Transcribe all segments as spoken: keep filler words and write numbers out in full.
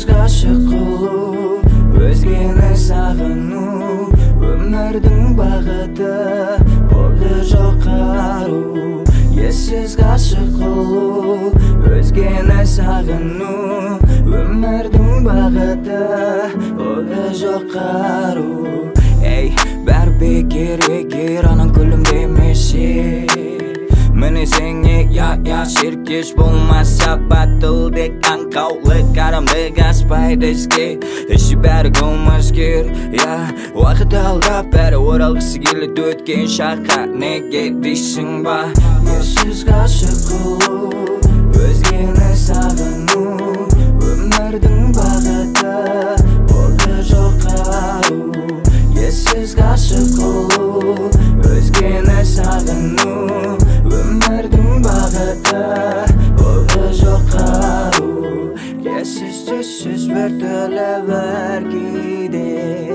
ғашық қылу, өзгені сағыну, өмірдің бағыты оғы жоқ қару. Ессіз ғашық қылу, өзгені сағыну, өмірдің бағыты оғы жоқ қару. Ей, бәр бекер егер аның күлімдемесе, міне сеңе я-я шеркеш болмаса батылдек аңқаулық қарамдық аспайды іске. Іші бәрі қылмыскер, я уақыт алдап бәрі оралғысы келеді өткен шаққа. Неге дейсің ба? Ессіз ғашық қылу, өзгені сағыну, өмірдің бағыты оғы жоқ қару. Ессіз ғашық қылу, өзгені сағыну, өмірдің бағыты оғы жоқ қару. Ессіз түссіз бір түрлі бір күйде,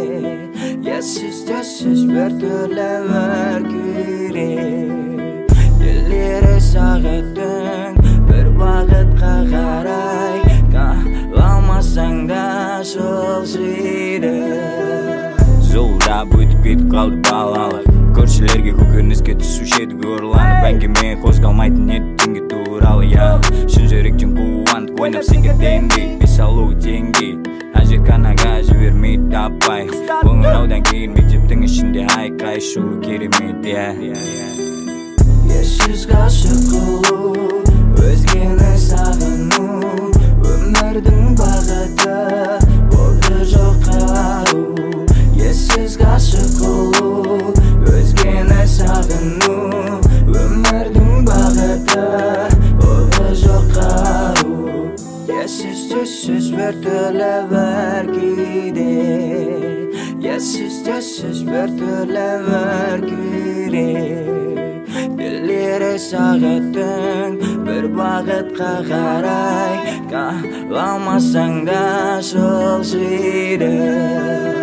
ессіз түссіз бір түрлі бір күйде. Елері сағаттың бір бағытқа қарай, қаламасаң да жылжиды. Жылдап өтіп кетіп қалды балалық, көршілерге көкөніске түсуші еді көрланып. Әңгіме қозғалмайтын еді түнге туралы, я шын жүректен қуанып ойнап сен кеткендей. Бес алу теңге әжетханаға жібермейді апай, қоңыраудан кейін мектептің ішінде айқай шу керемет, я. Ессіз ғашық қылу, өзгені сағыну, өмірдің бағыты оғы жоқ қару. Ессіз ғашық қылу, өзгені сағыну, өмірдің бағыты оғы жоқ қару. Ессіз түссіз бір түрлі бір күйде, ессіз түссіз бір түрлі бір күйде. Елері сағаттың бір бағытқа қарай, қаламасаң да жылжиды.